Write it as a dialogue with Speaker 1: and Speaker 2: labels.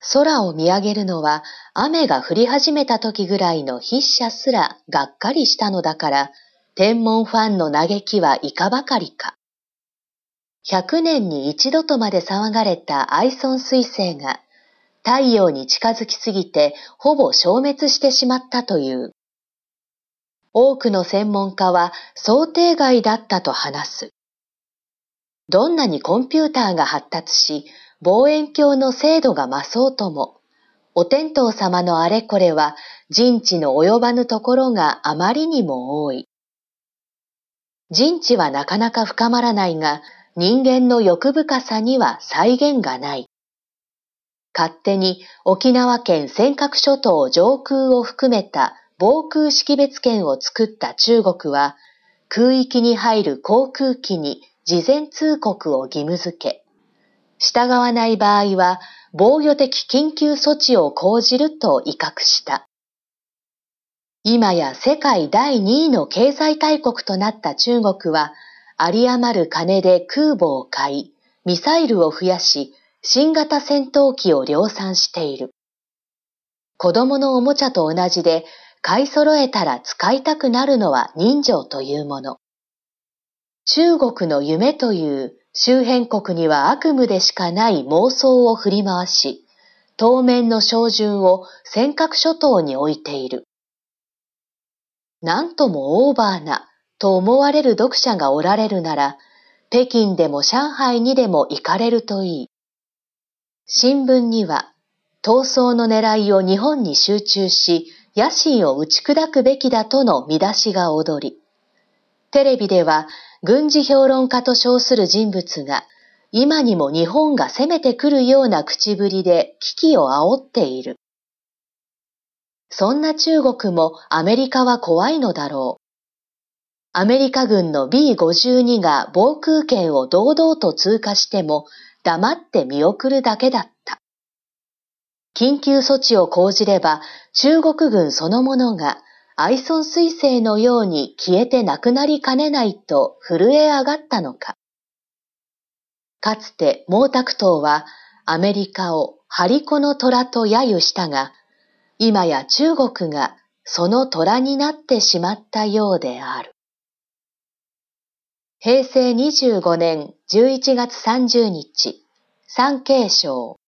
Speaker 1: 空を見上げるのは雨が降り始めた時ぐらいの筆者すらがっかりしたのだから、天文ファンの嘆きはいかばかりか。100年に一度とまで騒がれたアイソン彗星が太陽に近づきすぎてほぼ消滅してしまったという。多くの専門家は想定外だったと話す。どんなにコンピューターが発達し、望遠鏡の精度が増そうとも、お天道様のあれこれは人知の及ばぬところがあまりにも多い。人知はなかなか深まらないが、人間の欲深さには際限がない。勝手に沖縄県尖閣諸島上空を含めた防空識別圏を作った中国は、空域に入る航空機に事前通告を義務付け、従わない場合は防御的緊急措置を講じると威嚇した。今や世界第2位の経済大国となった中国は、有り余る金で空母を買い、ミサイルを増やし、新型戦闘機を量産している。子供のおもちゃと同じで、買い揃えたら使いたくなるのは人情というもの。中国の夢という周辺国には悪夢でしかない妄想を振り回し、当面の照準を尖閣諸島に置いている。なんともオーバーなと思われる読者がおられるなら、北京でも上海にでも行かれるといい。新聞には、闘争の狙いを日本に集中し、野心を打ち砕くべきだとの見出しが躍り、テレビでは軍事評論家と称する人物が、今にも日本が攻めてくるような口ぶりで危機を煽っている。そんな中国もアメリカは怖いのだろう。アメリカ軍の B-52 が防空圏を堂々と通過しても黙って見送るだけだった。緊急措置を講じれば中国軍そのものがアイソン彗星のように消えてなくなりかねないと震え上がったのか。かつて毛沢東はアメリカを張り子の虎と揶揄したが、今や中国がその虎になってしまったようである。平成25年11月30日、産経省。